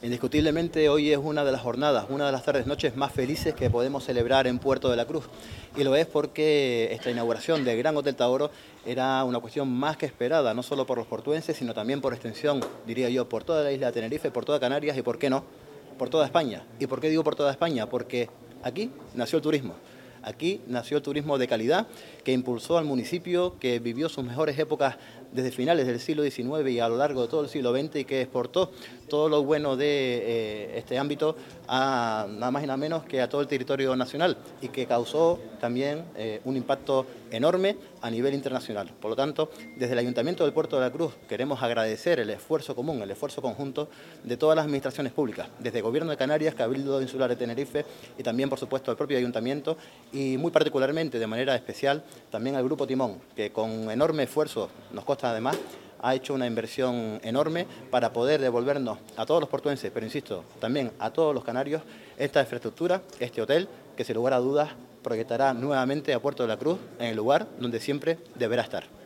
Indiscutiblemente hoy es una de las jornadas, una de las tardes noches más felices que podemos celebrar en Puerto de la Cruz. Y lo es porque esta inauguración del Gran Hotel Taoro era una cuestión más que esperada, no solo por los portuenses, sino también por extensión, diría yo, por toda la isla de Tenerife, por toda Canarias y, ¿por qué no?, por toda España. ¿Y por qué digo por toda España? Porque aquí nació el turismo. Aquí nació el turismo de calidad que impulsó al municipio, que vivió sus mejores épocas desde finales del siglo XIX y a lo largo de todo el siglo XX y que exportó todo lo bueno de este ámbito a nada más y nada menos que a todo el territorio nacional y que causó también un impacto enorme a nivel internacional. Por lo tanto, desde el Ayuntamiento del Puerto de la Cruz queremos agradecer el esfuerzo común, el esfuerzo conjunto de todas las administraciones públicas, desde el Gobierno de Canarias, Cabildo Insular de Tenerife y también, por supuesto, el propio Ayuntamiento y muy particularmente, de manera especial, también al Grupo Timón, que con enorme esfuerzo, nos consta además, ha hecho una inversión enorme para poder devolvernos a todos los portuenses, pero insisto, también a todos los canarios, esta infraestructura, este hotel, que sin lugar a dudas proyectará nuevamente a Puerto de la Cruz en el lugar donde siempre deberá estar.